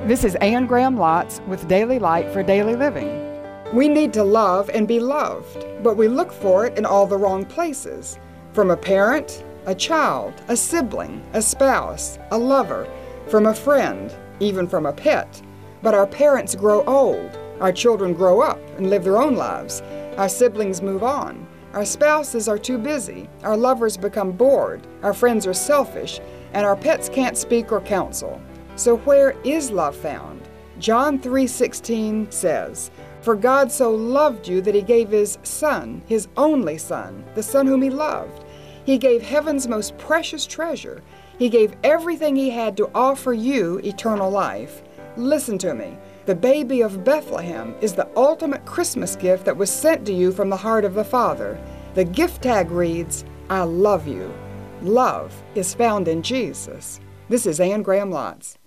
This is Anne Graham Lotz with Daily Light for Daily Living. We need to love and be loved, but we look for it in all the wrong places. From a parent, a child, a sibling, a spouse, a lover, from a friend, even from a pet. But our parents grow old, our children grow up and live their own lives, our siblings move on, our spouses are too busy, our lovers become bored, our friends are selfish, and our pets can't speak or counsel. So where is love found? John 3:16 says, "For God so loved you that he gave his Son, his only Son, the Son whom he loved. He gave heaven's most precious treasure. He gave everything he had to offer you eternal life." Listen to me. The baby of Bethlehem is the ultimate Christmas gift that was sent to you from the heart of the Father. The gift tag reads, "I love you." Love is found in Jesus. This is Anne Graham Lotz.